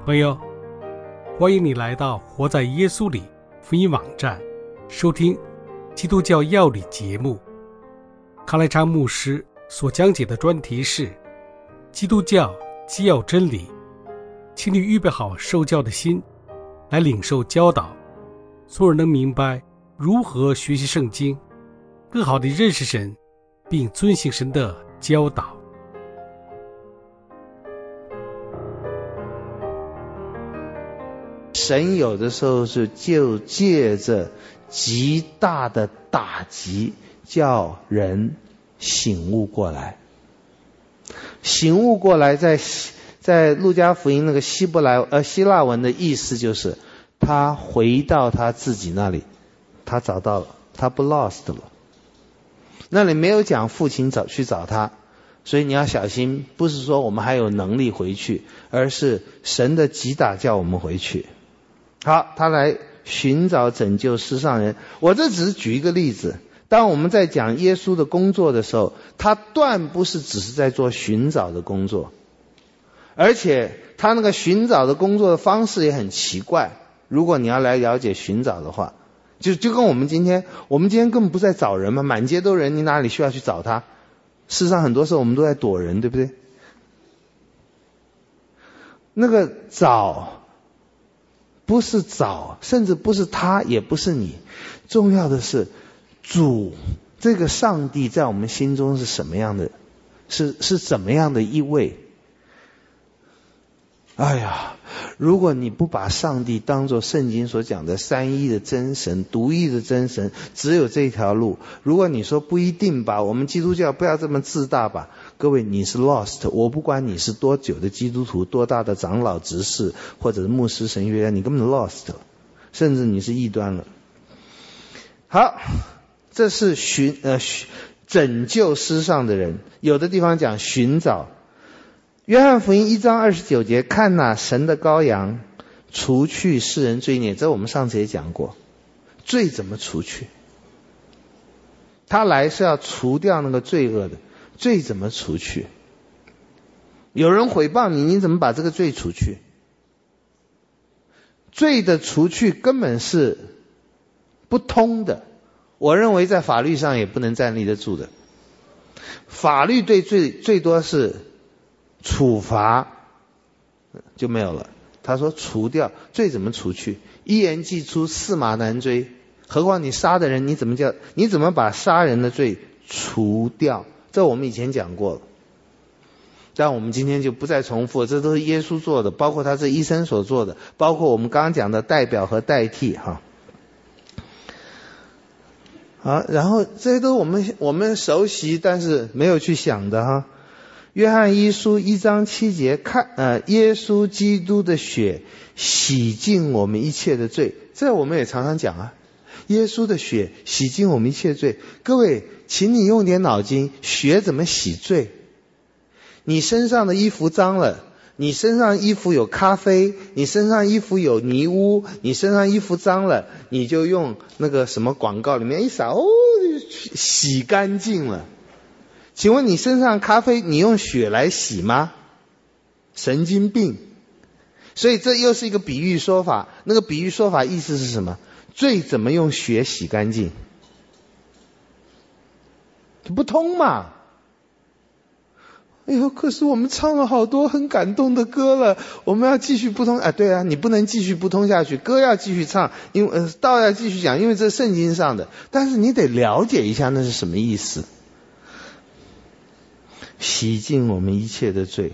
朋友，欢迎你来到活在耶稣里福音网站，收听基督教要理节目。康来昌牧师所讲解的专题是基督教基要真理，请你预备好受教的心，来领受教导，从而能明白如何学习圣经，更好地认识神，并遵行神的教导。 神有的时候就借着极大的打击，叫人醒悟过来。醒悟过来，在路加福音那个希腊文的意思就是，他回到他自己那里，他找到了，他不 lost 了。那里没有讲父亲去找他，所以你要小心，不是说我们还有能力回去，而是神的击打叫我们回去。好，他来寻找拯救世上人。我这只是举一个例子，当我们在讲耶稣的工作的时候，他断不是只是在做寻找的工作，而且他那个寻找的工作的方式也很奇怪。如果你要来了解寻找的话，就跟我们今天根本不是在找人嘛，满街都人，你哪里需要去找他？事实上很多时候我们都在躲人，对不对？那个找不是找，甚至不是他，也不是你，重要的是主这个上帝在我们心中是什么样的，是怎么样的一位。哎呀，如果你不把上帝当作圣经所讲的三一的真神，独一的真神，只有这条路，如果你说不一定吧，我们基督教不要这么自大吧，各位你是 lost。 我不管你是多久的基督徒，多大的长老执事或者是牧师神学院，你根本 lost 了，甚至你是异端了。好，这是拯救失丧的人，有的地方讲寻找。约翰福音1章29节，看哪，神的羔羊，除去世人罪孽。这我们上次也讲过，罪怎么除去？他来是要除掉那个罪恶的，罪怎么除去？有人诽谤你，你怎么把这个罪除去？罪的除去根本是不通的，我认为在法律上也不能站立得住的。法律对罪最多是处罚，就没有了。他说除掉，罪怎么除去？一言既出，驷马难追。何况你杀的人，你怎么把杀人的罪除掉？这我们以前讲过了，但我们今天就不再重复，这都是耶稣做的，包括他这一生所做的，包括我们刚刚讲的代表和代替哈。好，然后这些都我们熟悉，但是没有去想的哈。约翰一书1章7节，看耶稣基督的血洗净我们一切的罪。这我们也常常讲啊，耶稣的血洗净我们一切罪。各位请你用点脑筋，血怎么洗罪？你身上的衣服脏了，你身上衣服有咖啡，你身上衣服有泥污，你身上衣服脏了，你就用那个什么广告里面一撒，洗干净了。请问你身上咖啡你用血来洗吗？神经病。所以这又是一个比喻说法，那个比喻说法意思是什么？罪怎么用血洗干净？不通嘛。哎呦，可是我们唱了好多很感动的歌了，我们要继续不通。对啊，你不能继续不通下去，歌要继续唱，因为道要继续讲，因为这是圣经上的，但是你得了解一下那是什么意思。洗净我们一切的罪，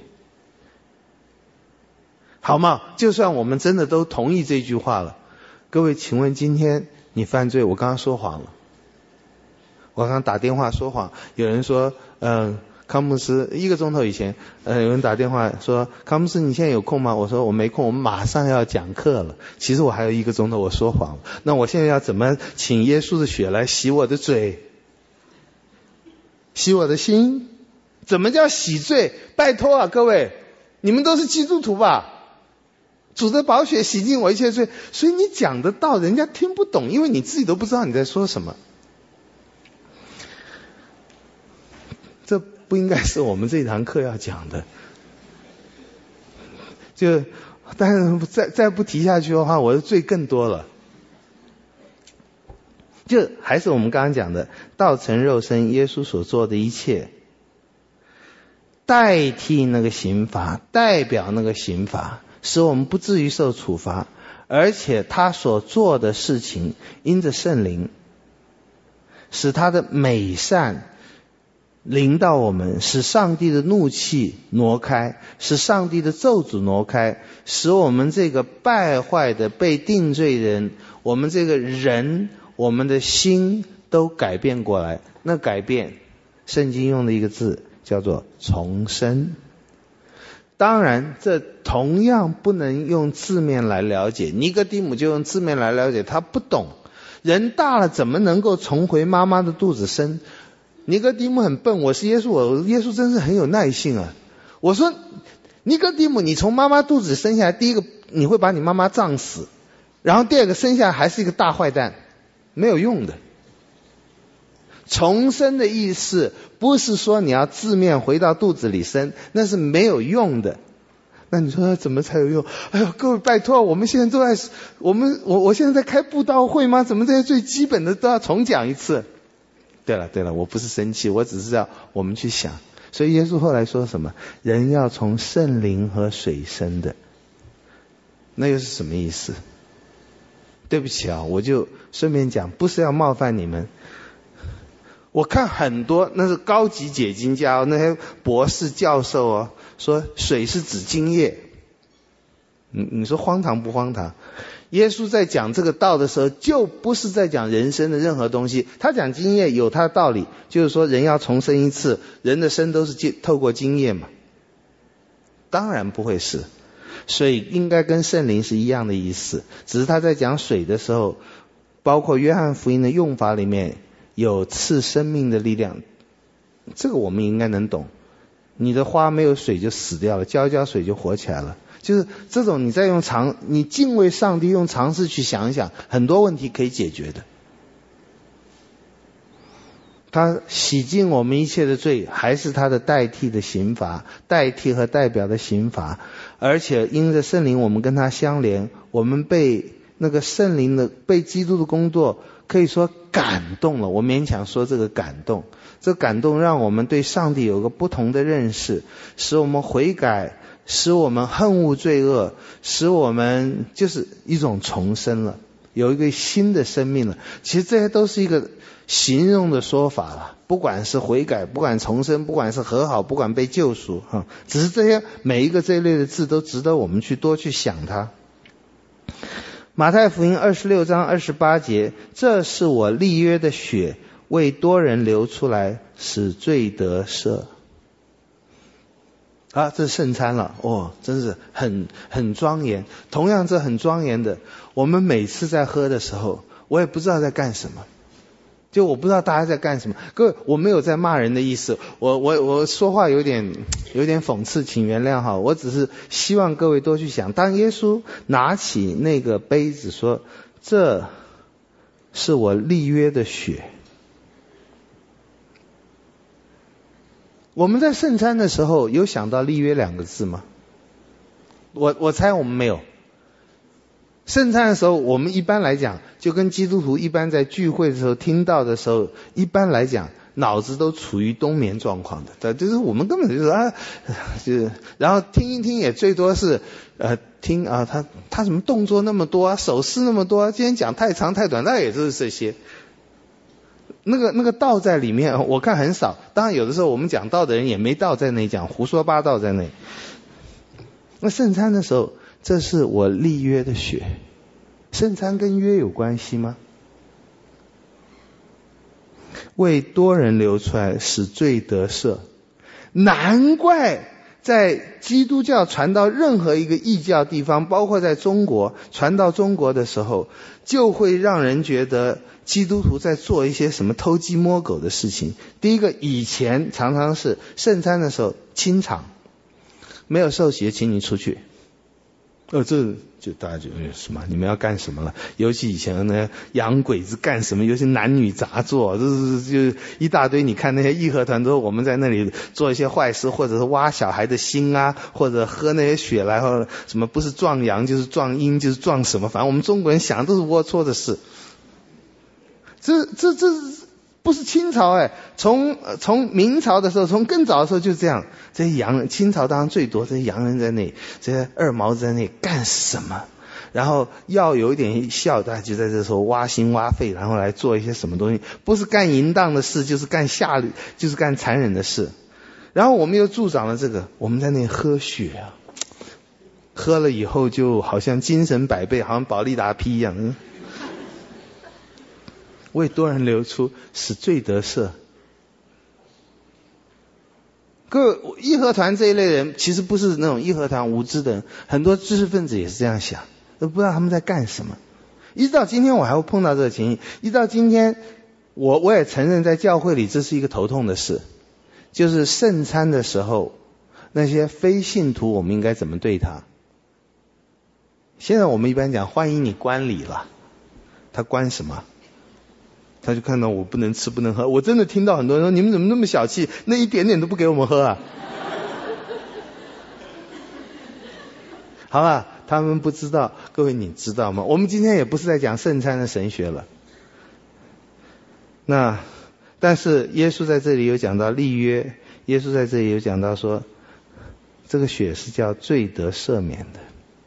好吗？就算我们真的都同意这句话了，各位请问今天你犯罪，我刚刚说谎了，我刚刚打电话说谎，有人说康牧师1个钟头以前有人打电话说，康牧师你现在有空吗？我说我没空，我们马上要讲课了。其实我还有1个钟头，我说谎了。那我现在要怎么请耶稣的血来洗我的嘴，洗我的心？怎么叫洗罪？拜托啊各位，你们都是基督徒吧？主的宝血洗净我一切罪，所以你讲得到人家听不懂，因为你自己都不知道你在说什么。这不应该是我们这堂课要讲的。就但是再不提下去的话，我的罪更多了。就还是我们刚刚讲的，道成肉身，耶稣所做的一切，代替那个刑罚，代表那个刑罚，使我们不至于受处罚，而且他所做的事情，因着圣灵，使他的美善临到我们，使上帝的怒气挪开，使上帝的咒诅挪开，使我们这个败坏的被定罪人，我们这个人，我们的心都改变过来。那改变，圣经用的一个字叫做重生。当然这同样不能用字面来了解，尼哥底母就用字面来了解，他不懂，人大了怎么能够重回妈妈的肚子生？尼哥底母很笨，我是耶稣，耶稣真是很有耐性啊。我说尼哥底母，你从妈妈肚子生下来，第一个你会把你妈妈胀死，然后第二个生下来还是一个大坏蛋，没有用的。重生的意思不是说你要字面回到肚子里生，那是没有用的。那你说怎么才有用？哎呦，各位拜托，我们现在都在我现在在开布道会吗？怎么这些最基本的都要重讲一次？对了，我不是生气，我只是要我们去想。所以耶稣后来说什么？人要从圣灵和水生的，那又是什么意思？对不起啊，我就顺便讲，不是要冒犯你们。我看很多那是高级解经家，那些博士教授哦，说水是指精液。你说荒唐不荒唐？耶稣在讲这个道的时候，就不是在讲人生的任何东西。他讲精液有他的道理，就是说人要重生一次，人的生都是透过精液嘛。当然不会是，水应该跟圣灵是一样的意思，只是他在讲水的时候，包括约翰福音的用法里面有赐生命的力量，这个我们应该能懂。你的花没有水就死掉了，浇水就活起来了。就是这种你敬畏上帝，用常识去想一想，很多问题可以解决的。他洗净我们一切的罪，还是他的代替的刑罚，代替和代表的刑罚。而且因着圣灵我们跟他相连，我们被那个圣灵的被基督的工作可以说感动了。我勉强说这个感动，这感动让我们对上帝有个不同的认识，使我们悔改，使我们恨恶罪恶，使我们就是一种重生了，有一个新的生命了。其实这些都是一个形容的说法了，不管是悔改，不管重生，不管是和好，不管被救赎，只是这些每一个这一类的字都值得我们去多去想它。马太福音26章28节，这是我立约的血，为多人流出来，使罪得赦。这是圣餐了，真是很庄严。同样这很庄严的，我们每次在喝的时候，我也不知道在干什么，就我不知道大家在干什么。各位，我没有在骂人的意思，我说话有点讽刺，请原谅哈。我只是希望各位多去想，当耶稣拿起那个杯子说，这是我立约的血。我们在圣餐的时候有想到立约两个字吗？我猜我们没有。圣餐的时候，我们一般来讲，就跟基督徒一般在聚会的时候听到的时候，一般来讲脑子都处于冬眠状况的，就是我们根本就是然后听一听也最多是听他什么动作那么多手势那么多，今天讲太长太短，那也就是这些。那个道在里面我看很少，当然有的时候我们讲道的人也没道在内，讲胡说八道在内。那圣餐的时候，这是我立约的血。圣餐跟约有关系吗？为多人流出来，使罪得赦。难怪在基督教传到任何一个异教地方，包括在中国传到中国的时候，就会让人觉得基督徒在做一些什么偷鸡摸狗的事情。第一个，以前常常是圣餐的时候清场，没有受洗请你出去。 这就大家就什么？你们要干什么了？尤其以前呢，洋鬼子干什么？尤其男女杂作，就一大堆。你看那些义和团都说我们在那里做一些坏事，或者是挖小孩的心啊，或者喝那些血来，或者什么不是壮阳就是壮阴，就是壮什么，反正我们中国人想都是龌龊的事。这不是清朝从明朝的时候，从更早的时候就这样。这些洋人，清朝当然最多，这些洋人在那里，这些二毛子在那里干什么？然后要有一点效，大家就在这时候挖心挖肺，然后来做一些什么东西，不是干淫荡的事，就是干就是干残忍的事。然后我们又助长了这个，我们在那里喝血啊，喝了以后就好像精神百倍，好像保利达 P 一样。为多人流出，使罪得赦。各位，义和团这一类人其实不是那种义和团无知的人，很多知识分子也是这样想，都不知道他们在干什么。一直到今天我还会碰到这个情形，一直到今天我也承认在教会里这是一个头痛的事，就是圣餐的时候那些非信徒我们应该怎么对他。现在我们一般讲欢迎你观礼了，他观什么？他就看到我不能吃不能喝，我真的听到很多人说你们怎么那么小气，那一点点都不给我们喝啊。好吧，他们不知道，各位你知道吗？我们今天也不是在讲圣餐的神学了。但是耶稣在这里有讲到立约，耶稣在这里有讲到说这个血是叫罪得赦免的。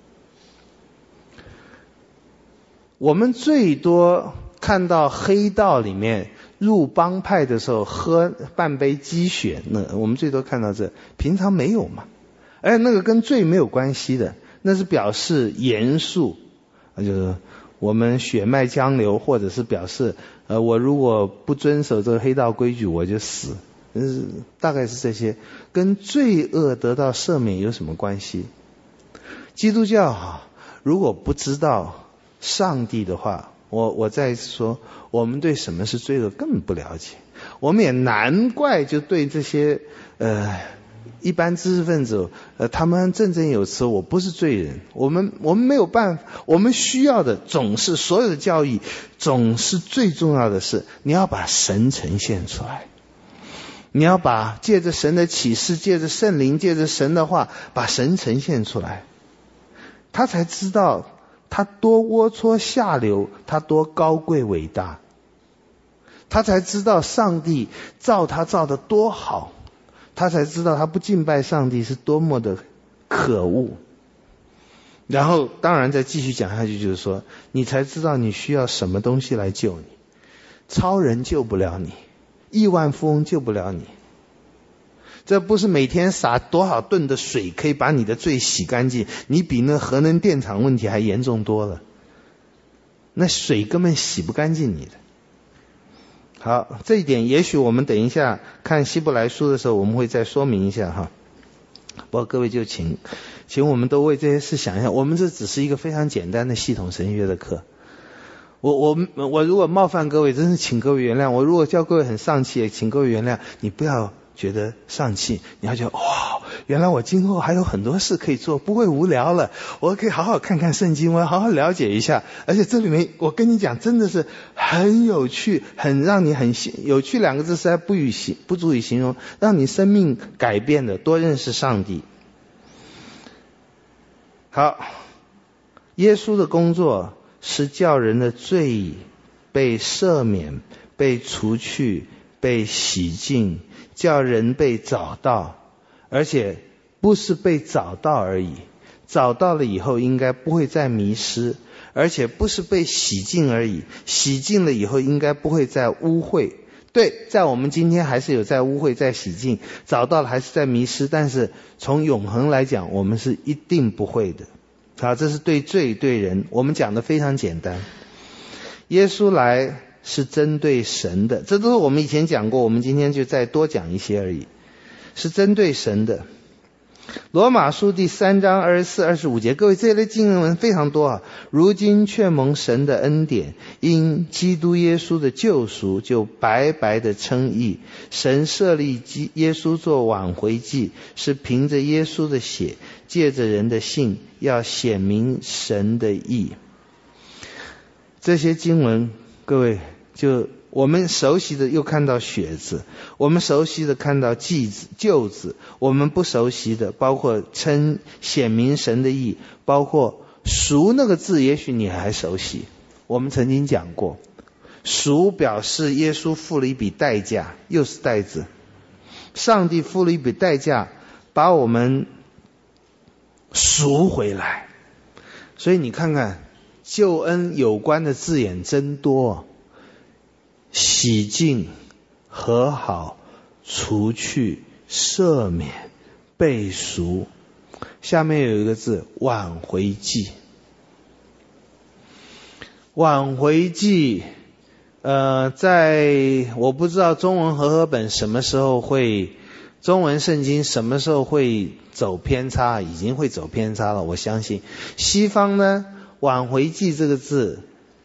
我们最多看到黑道里面入帮派的时候喝半杯鸡血，那我们最多看到这，平常没有嘛。而且那个跟罪没有关系的，那是表示严肃，就是我们血脉江流，或者是表示我如果不遵守这个黑道规矩我就死，大概是这些，跟罪恶得到赦免有什么关系？基督教如果不知道上帝的话，我再说，我们对什么是罪恶根本不了解，我们也难怪就对这些一般知识分子他们振振有词，我不是罪人，我们没有办法，我们需要的总是所有的教义，总是最重要的是你要把神呈现出来，你要把借着神的启示，借着圣灵，借着神的话，把神呈现出来，他才知道他多龌龊下流，他多高贵伟大，他才知道上帝造他造得多好，他才知道他不敬拜上帝是多么的可恶。然后当然再继续讲下去，就是说你才知道你需要什么东西来救你，超人救不了你，亿万富翁救不了你，这不是每天洒多少吨的水可以把你的罪洗干净，你比那核能电厂问题还严重多了，那水根本洗不干净你的。好，这一点也许我们等一下看希伯来书的时候我们会再说明一下哈。不过各位就请我们都为这些事想一下，我们这只是一个非常简单的系统神学的课。我如果冒犯各位，真是请各位原谅，我如果叫各位很丧气，也请各位原谅，你不要觉得丧气，你要觉得原来我今后还有很多事可以做，不会无聊了，我可以好好看看圣经，我要好好了解一下，而且这里面我跟你讲真的是很有趣，很让你很有趣两个字实在不足以形容，让你生命改变的，多认识上帝。好，耶稣的工作是叫人的罪被赦免，被除去，被洗净，叫人被找到，而且不是被找到而已，找到了以后应该不会再迷失，而且不是被洗净而已，洗净了以后应该不会再污秽。对，在我们今天还是有在污秽在洗净，找到了还是在迷失，但是从永恒来讲我们是一定不会的。好，这是对罪对人，我们讲的非常简单。耶稣来是针对神的，这都是我们以前讲过，我们今天就再多讲一些而已，是针对神的。 罗马书第3章24、25节，各位这类经文非常多啊。如今却蒙神的恩典，因基督耶稣的救赎，就白白的称义。神设立耶稣做挽回祭，是凭着耶稣的血，借着人的信，要显明神的义。这些经文，各位就我们熟悉的又看到血字，我们熟悉的看到祭字、救字，我们不熟悉的包括称显明神的义，包括赎那个字，也许你还熟悉。我们曾经讲过，赎表示耶稣付了一笔代价，又是代字。上帝付了一笔代价，把我们赎回来。所以你看看救恩有关的字眼真多，洗净、和好、除去、赦免、背赎。下面有一个字，挽回祭。挽回祭在我不知道中文和合本什么时候会，中文圣经什么时候会走偏差，已经会走偏差了。我相信西方呢，挽回祭这个字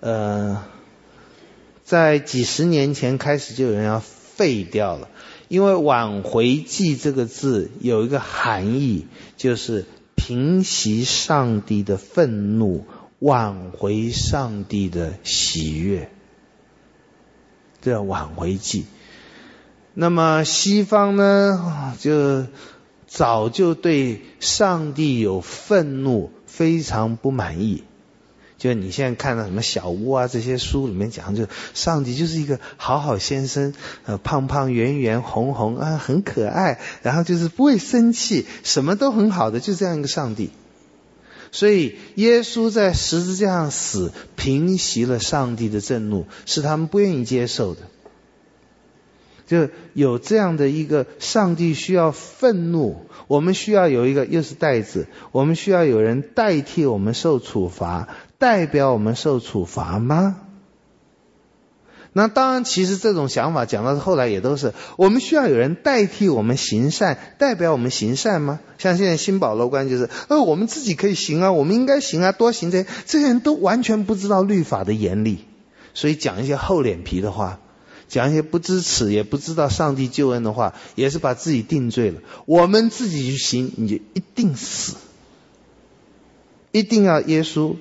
在几十年前开始就有人要废掉了，因为挽回祭这个字有一个含义，就是平息上帝的愤怒，挽回上帝的喜悦，这叫挽回祭。那么西方呢，就早就对上帝有愤怒，非常不满意。就你现在看到什么小屋啊，这些书里面讲，就上帝就是一个好好先生，胖胖圆圆红红啊，很可爱，然后就是不会生气，什么都很好的，就这样一个上帝。所以耶稣在十字架上死，平息了上帝的震怒，是他们不愿意接受的。就有这样的一个上帝需要愤怒，我们需要有一个又是代字，我们需要有人代替我们受处罚，代表我们受处罚吗？那当然，其实这种想法讲到后来也都是，我们需要有人代替我们行善，代表我们行善吗？像现在新保罗观就是，我们自己可以行啊，我们应该行啊，多行这些人都完全不知道律法的严厉，所以讲一些厚脸皮的话，讲一些不支持也不知道上帝救恩的话，也是把自己定罪了。我们自己去行，你就一定死，一定要耶稣。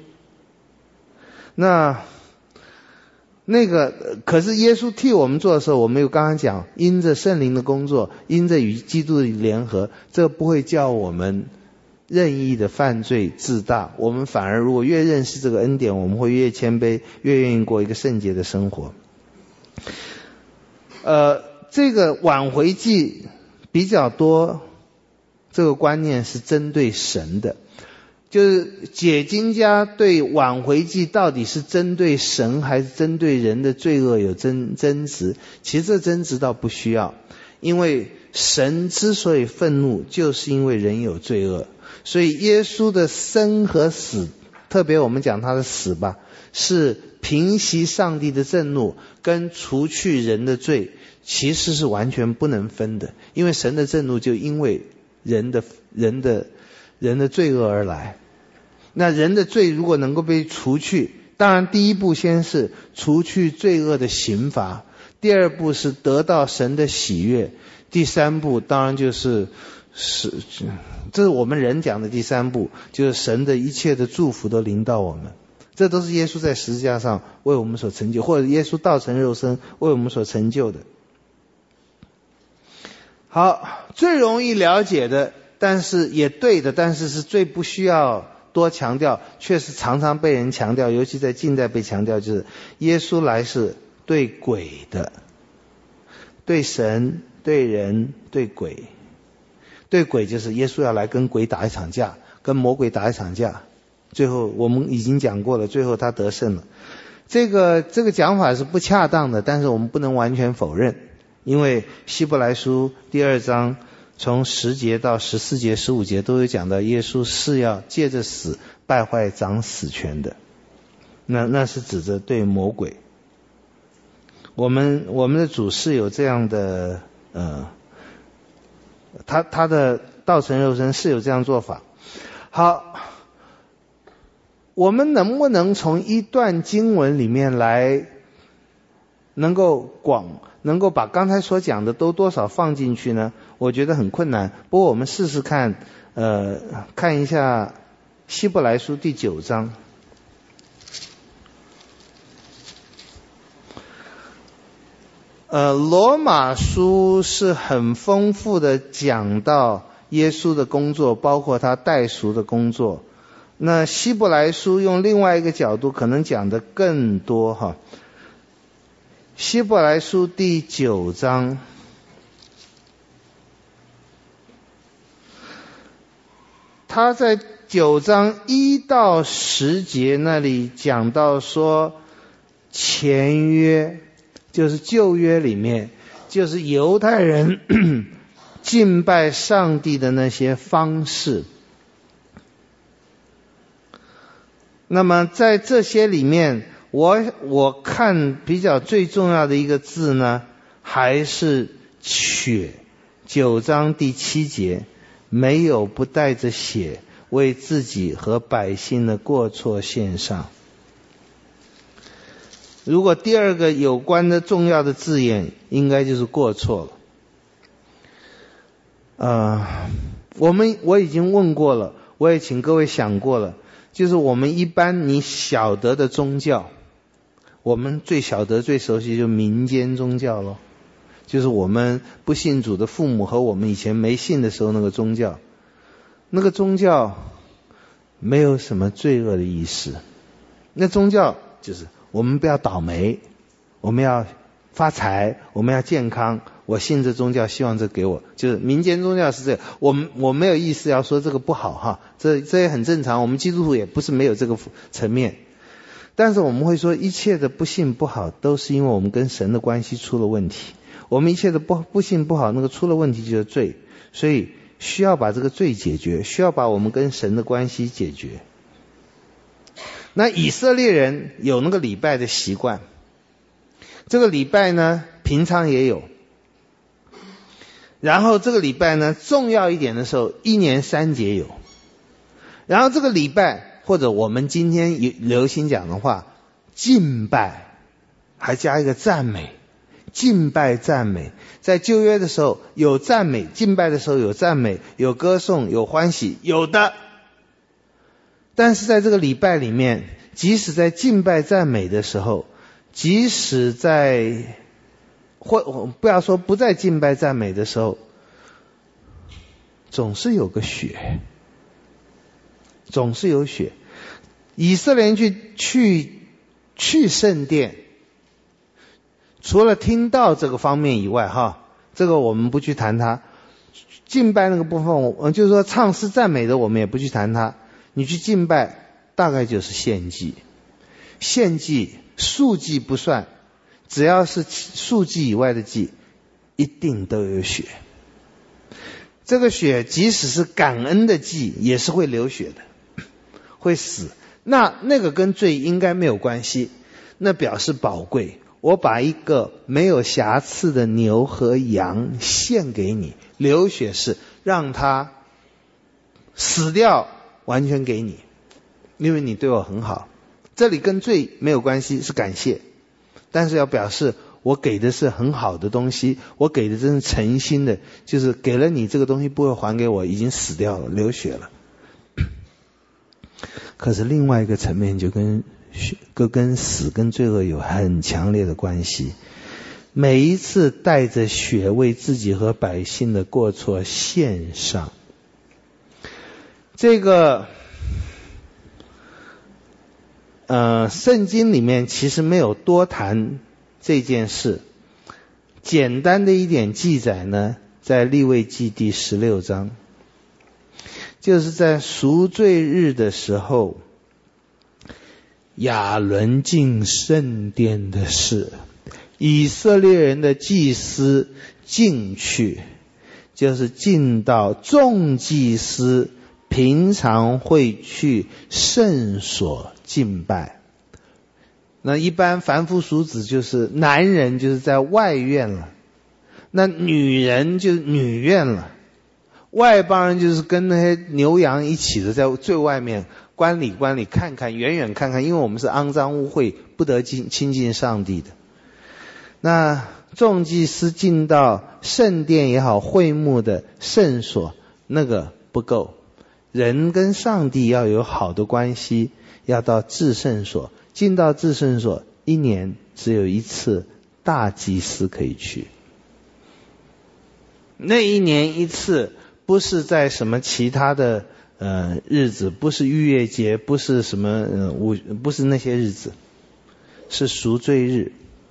那个可是耶稣替我们做的时候，我们又刚刚讲，因着圣灵的工作，因着与基督的联合，这不会叫我们任意的犯罪自大，我们反而如果越认识这个恩典，我们会越谦卑，越愿意过一个圣洁的生活。这个挽回祭比较多，这个观念是针对神的，就是解经家对挽回祭到底是针对神还是针对人的罪恶有争执。其实这争执倒不需要，因为神之所以愤怒，就是因为人有罪恶。所以耶稣的生和死，特别我们讲他的死吧，是平息上帝的震怒跟除去人的罪，其实是完全不能分的。因为神的震怒就因为人的罪恶而来。那人的罪如果能够被除去，当然第一步先是除去罪恶的刑罚，第二步是得到神的喜悦，第三步当然就是这是我们人讲的第三步，就是神的一切的祝福都临到我们。这都是耶稣在十字架上为我们所成就，或者耶稣道成肉身为我们所成就的。好，最容易了解的，但是也对的，但是是最不需要多强调，却是常常被人强调，尤其在近代被强调，就是耶稣来是对鬼的，对神、对人、对鬼。对鬼就是耶稣要来跟鬼打一场架，跟魔鬼打一场架，最后我们已经讲过了，最后他得胜了。这个讲法是不恰当的，但是我们不能完全否认，因为希伯来书第2章从10节到14节、15节都有讲到耶稣是要借着死败坏掌死权的，那是指着对魔鬼。我们的主是有这样的他的道成肉身是有这样做法。好，我们能不能从一段经文里面来能够把刚才所讲的都多少放进去呢？我觉得很困难。不过我们试试看，看一下希伯来书第9章。罗马书是很丰富的讲到耶稣的工作，包括他代赎的工作。那希伯来书用另外一个角度可能讲得更多哈。希伯来书第9章，他在9章1到10节那里讲到说，前约就是旧约里面，就是犹太人敬拜上帝的那些方式。那么在这些里面，我看比较最重要的一个字呢，还是血。9章第7节，没有不带着血为自己和百姓的过错献上。如果第二个有关的重要的字眼，应该就是过错了。我已经问过了，我也请各位想过了，就是我们一般你晓得的宗教，我们最晓得最熟悉就民间宗教咯，就是我们不信主的父母和我们以前没信的时候那个宗教。那个宗教没有什么罪恶的意思，那宗教就是我们不要倒霉，我们要发财，我们要健康，我信这宗教，希望这给我，就是民间宗教是这个。我没有意思要说这个不好哈，这也很正常，我们基督徒也不是没有这个层面。但是我们会说，一切的不信不好都是因为我们跟神的关系出了问题。我们一切的不信不好，那个出了问题就是罪，所以需要把这个罪解决，需要把我们跟神的关系解决。那以色列人有那个礼拜的习惯，这个礼拜呢平常也有，然后这个礼拜呢重要一点的时候1年3节有，然后这个礼拜或者我们今天流行讲的话，敬拜还加一个赞美，敬拜赞美。在旧约的时候有赞美，敬拜的时候有赞美，有歌颂，有欢喜，有的。但是在这个礼拜里面，即使在敬拜赞美的时候，即使在不要说不在敬拜赞美的时候，总是有个血，总是有血。以色列人去圣殿，除了听到这个方面以外哈，这个我们不去谈它。敬拜那个部分，就是说唱诗赞美的我们也不去谈它。你去敬拜大概就是献祭，献祭素祭不算，只要是素祭以外的祭一定都有血。这个血即使是感恩的祭也是会流血的，会死。那个跟罪应该没有关系，那表示宝贵。我把一个没有瑕疵的牛和羊献给你，流血是让它死掉，完全给你，因为你对我很好。这里跟罪没有关系，是感谢，但是要表示我给的是很好的东西，我给的真是诚心的，就是给了你这个东西不会还给我，已经死掉了，流血了。可是另外一个层面就跟死跟罪恶有很强烈的关系。每一次带着血为自己和百姓的过错献上，这个圣经里面其实没有多谈这件事，简单的一点记载呢，在利未记第16章，就是在赎罪日的时候，亚伦进圣殿的事，以色列人的祭司进去，就是进到众祭司平常会去圣所敬拜。那一般凡夫俗子就是男人就是在外院了，那女人就是女院了。 外邦人就是跟那些牛羊一起的，在最外面观礼看看，远远看看，因为我们是肮脏污秽，不得亲近上帝的。那众祭司进到圣殿也好，会幕的圣所，那个不够。人跟上帝要有好的关系，要到至圣所。进到至圣所，1年只有一次大祭司可以去。那1年一次，不是在什么其他的日子，不是逾越节，不是什么不是那些日子，是赎罪日。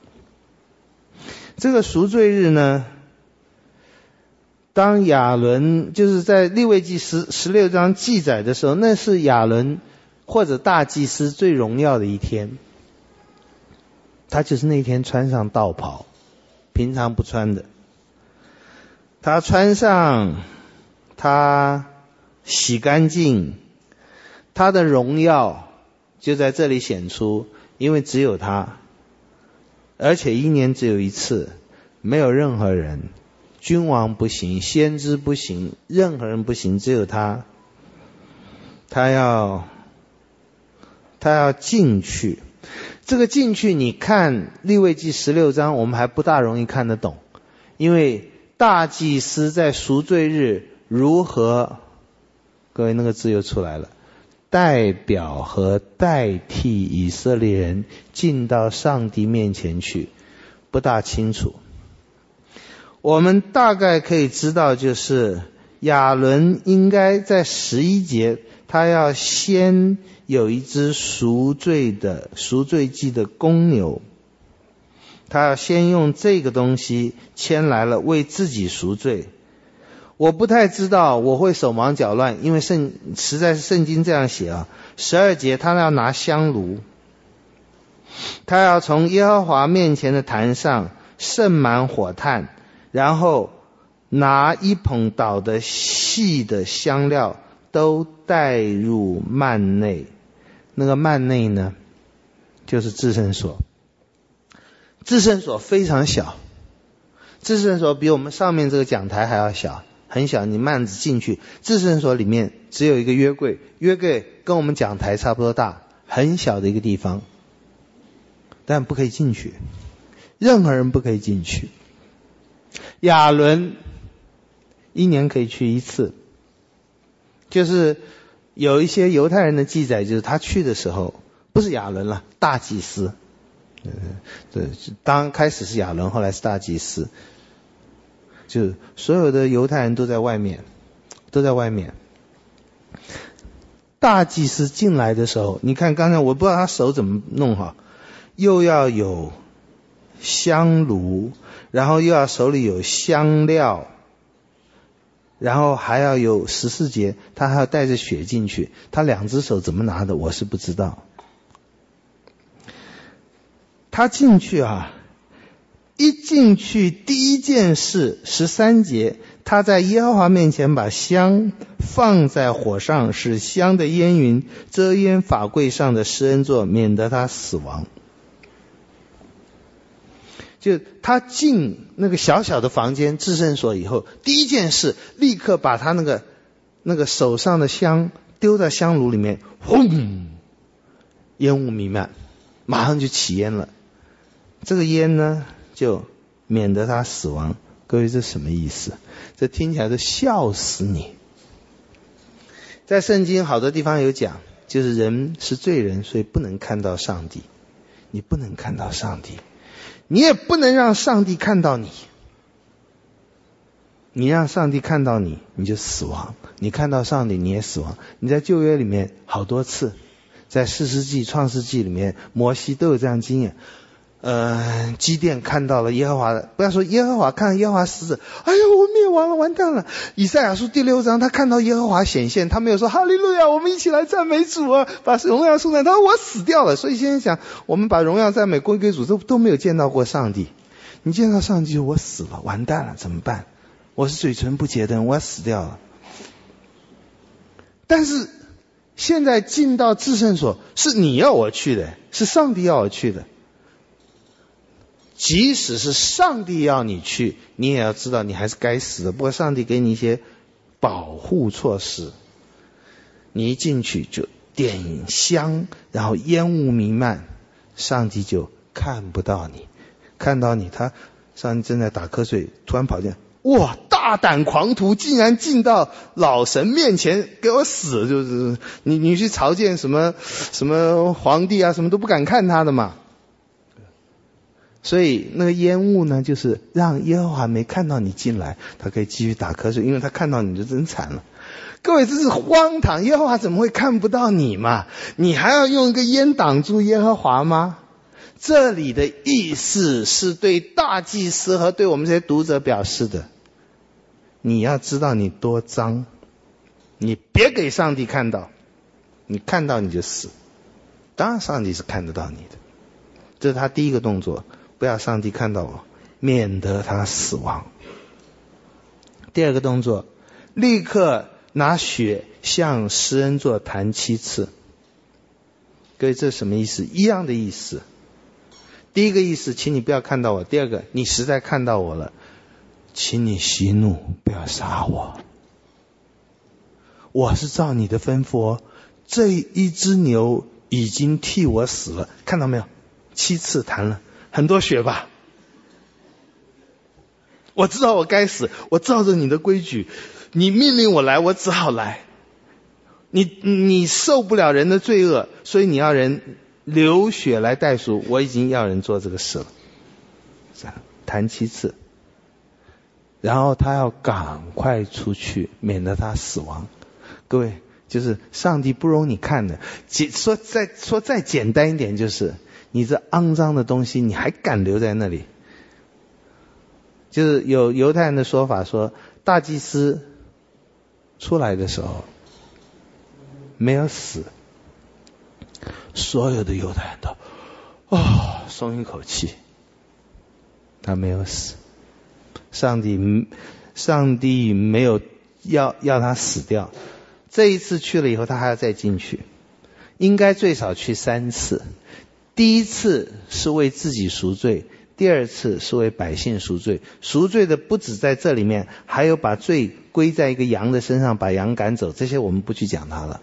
这个赎罪日呢，当亚伦就是在利未记16章记载的时候，那是亚伦或者大祭司最荣耀的一天。他就是那天穿上道袍，平常不穿的。他穿上，他洗干净，他的荣耀就在这里显出，因为只有他，而且1年只有一次，没有任何人，君王不行，先知不行，任何人不行，只有他。他要进去。这个进去你看利未记16章，我们还不大容易看得懂，因为大祭司在赎罪日如何，各位那个字又出来了，代表和代替以色列人进到上帝面前去，不大清楚。我们大概可以知道，就是亚伦应该在11节，他要先有一只赎罪祭的公牛，他要先用这个东西牵来了，为自己赎罪。我不太知道，我会手忙脚乱，因为实在是圣经这样写啊。12节他要拿香炉，他要从耶和华面前的坛上盛满火炭，然后拿1捧捣的细的香料都带入幔内。那个幔内呢，就是至圣所。至圣所非常小，至圣所比我们上面这个讲台还要小，很小，你幔子进去，至圣所里面只有一个约柜，约柜跟我们讲台差不多大，很小的一个地方，但不可以进去，任何人不可以进去。亚伦1年可以去1次，就是有一些犹太人的记载，就是他去的时候，不是亚伦了，大祭司。当开始是亚伦，后来是大祭司，就所有的犹太人都在外面。大祭司进来的时候，你看刚才我不知道他手怎么弄好，又要有香炉，然后又要手里有香料，然后还要有14节，他还要带着血进去，他2只手怎么拿的我是不知道。他进去一进去第一件事13节，他在耶和华面前把香放在火上，使香的烟云遮掩法柜上的施恩座，免得他死亡。就他进那个小小的房间至圣所以后，第一件事立刻把他那个手上的香丢在香炉里面，轰，烟雾弥漫，马上就起烟了。这个烟呢，就免得他死亡。各位，这什么意思？这听起来都笑死你。在圣经好多地方有讲，就是人是罪人，所以不能看到上帝。你不能看到上帝，你也不能让上帝看到你。你让上帝看到你，你就死亡；你看到上帝，你也死亡。你在旧约里面好多次，在士师记、创世纪里面，摩西都有这样经验。基甸看到了耶和华的，不要说耶和华，看到耶和华使者，哎呦，我灭亡了，完蛋了。以赛亚书第6章，他看到耶和华显现，他没有说哈利路亚，我们一起来赞美主啊，把荣耀颂赞，他说我死掉了。所以现在想，我们把荣耀赞美归给主，都没有见到过上帝。你见到上帝，我死了，完蛋了，怎么办？我是嘴唇不洁的人，我要死掉了。但是现在进到至圣所，是你要我去的，是上帝要我去的。即使是上帝要你去，你也要知道你还是该死的。不过上帝给你一些保护措施。你一进去就点香，然后烟雾弥漫，上帝就看不到你。看到你，上帝正在打瞌睡，突然跑进来，哇，大胆狂徒竟然进到老神面前给我死！就是你去朝见什么皇帝啊，什么都不敢看他的嘛。所以那个烟雾呢，就是让耶和华没看到你进来，他可以继续打瞌睡，因为他看到你就真惨了。各位，这是荒唐，耶和华怎么会看不到你嘛？你还要用一个烟挡住耶和华吗？这里的意思是对大祭司和对我们这些读者表示的，你要知道你多脏，你别给上帝看到，你看到你就死。当然上帝是看得到你的，这是他第一个动作，不要上帝看到我，免得他死亡。第二个动作，立刻拿血向施恩座弹7次。各位，这是什么意思？一样的意思。第一个意思，请你不要看到我；第二个，你实在看到我了，请你息怒，不要杀我。我是照你的吩咐哦，这一只牛已经替我死了，看到没有？7次弹了，很多血吧？我知道我该死，我照着你的规矩，你命令我来，我只好来。你受不了人的罪恶，所以你要人流血来代赎，我已经要人做这个事了。弹7次，然后他要赶快出去，免得他死亡。各位，就是上帝不容你看的。说再简单一点，就是你这肮脏的东西，你还敢留在那里？就是有犹太人的说法说，大祭司出来的时候没有死，所有的犹太人都松一口气，他没有死。上帝没有要他死掉。这一次去了以后，他还要再进去，应该最少去3次。第一次是为自己赎罪，第二次是为百姓赎罪。赎罪的不止在这里面，还有把罪归在一个羊的身上，把羊赶走，这些我们不去讲它了。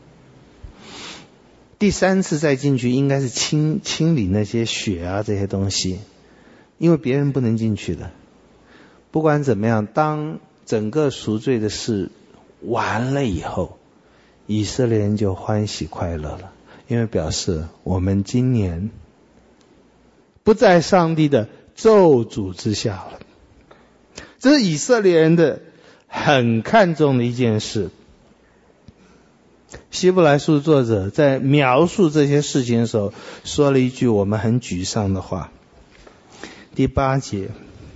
第3次再进去，应该是清理那些血啊这些东西，因为别人不能进去的。不管怎么样，当整个赎罪的事完了以后，以色列人就欢喜快乐了，因为表示我们今年不在上帝的咒诅之下了。这是以色列人的很看重的一件事。希伯来书作者在描述这些事情的时候，说了一句我们很沮丧的话。第8节，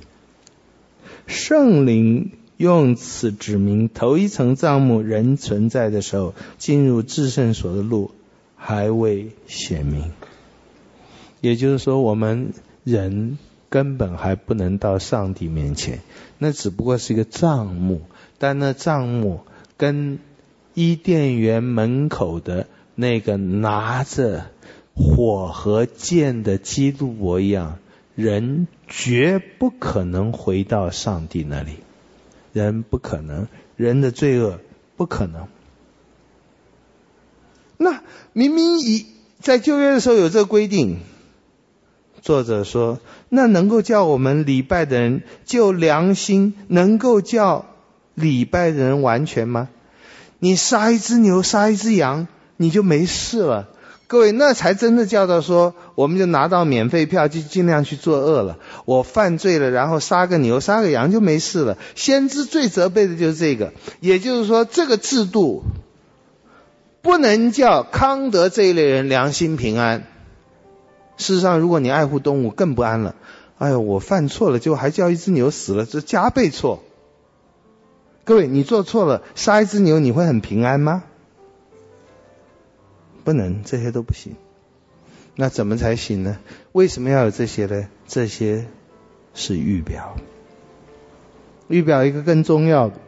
圣灵用此指明，头一层帐幕仍存在的时候，进入至圣所的路还未显明。也就是说，我们人根本还不能到上帝面前，那只不过是一个帐幕，但那帐幕跟伊甸园门口的那个拿着火和剑的基督伯一样，人绝不可能回到上帝那里，人不可能，人的罪恶不可能。那明明在旧约的时候有这个规定，作者说，那能够叫我们礼拜的人就良心，能够叫礼拜的人完全吗？你杀一只牛，杀一只羊，你就没事了。各位，那才真的叫到说，我们就拿到免费票，就尽量去作恶了。我犯罪了，然后杀个牛杀个羊就没事了。先知最责备的就是这个，也就是说，这个制度不能叫康德这一类人良心平安。事实上，如果你爱护动物，更不安了。哎呦，我犯错了，就还叫一只牛死了，这加倍错。各位，你做错了，杀一只牛，你会很平安吗？不能，这些都不行。那怎么才行呢？为什么要有这些呢？这些是预表。预表一个更重要的。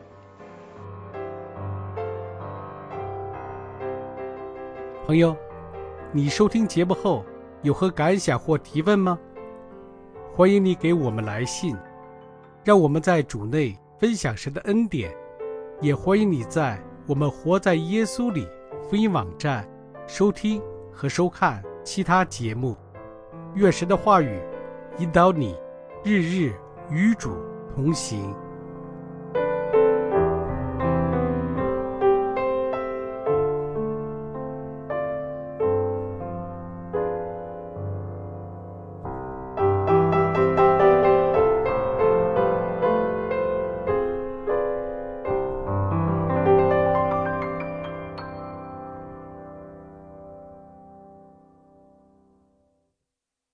朋友，你收听节目后有何感想或提问吗？欢迎你给我们来信，让我们在主内分享神的恩典， 也欢迎你在我们活在耶稣里福音网站收听和收看其他节目。愿神的话语引导你日日与主同行。